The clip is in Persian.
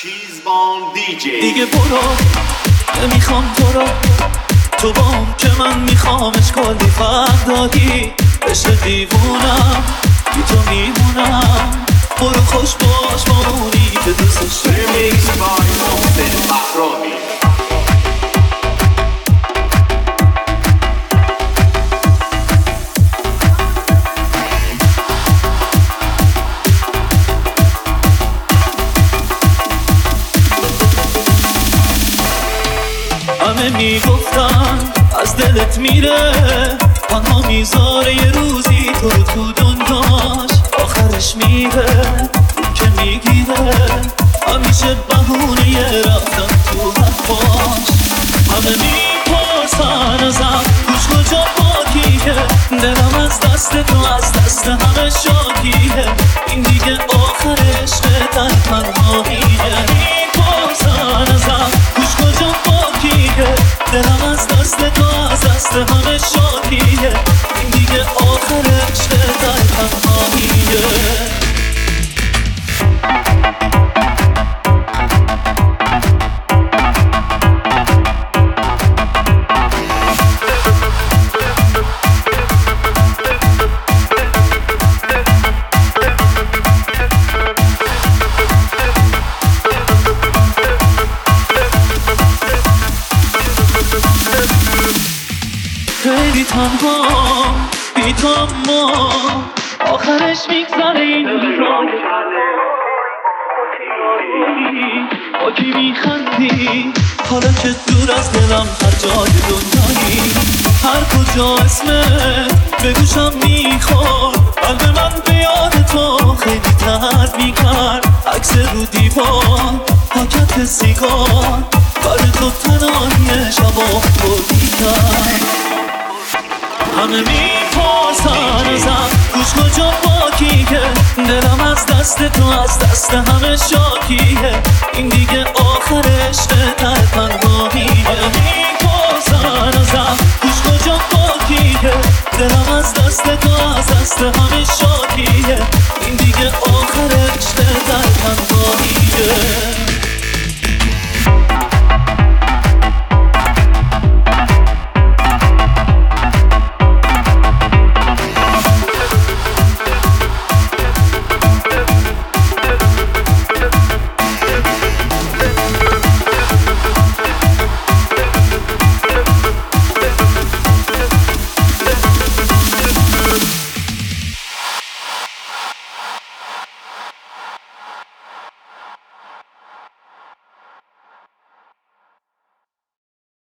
چیزبان دیجی. دیگه برو، نمیخوام تو رو، تو بام که من میخوامش. کلی فرق داری، عشق دیوونم، بی تو میمونم. برو خوش باش با اونی که دوستش داری. ریمیکس بای محسن بهرامی. همه میگفتن از دلت میره، تنها میذاره یه روزی تو رو تو دنیاش. آخرش میره اون که میگیره، همیشه بهونه رفتن تو حرفاش. همه میپرسن ازم گوش کجا پاکیه، دلم از دست تو از دست همه شاکیه. این دیگه آخر عشق در تنهاییه. میپرسن ازم گوش کجا پاکیه، دلم از دست تو از دست همه شاکیه. این دیگه آخر عشق در تنهاییه. خیلی تنها بی تو، اما آخرش میگذره این راه. با کی میخندی حالا که دور از دلم هر جای دنیایی. هر کجا اسمت به گوشم میخورد، قلب من به یاد تو خیلی درد میکرد. عکس رو دیوار، پاکت سیگار، برای تو تنهایی شبا بردی کرد. همه میپرسن ازم گوش کجا پاکیه، دلم از دست تو از دست همه شاکیه. این دیگه آخر عشق در تنهاییه. میپرسن ازم گوش کجا پاکیه، دلم از دست تو از دست همه شاکیه. این دیگه آخر عشق در تنهاییه.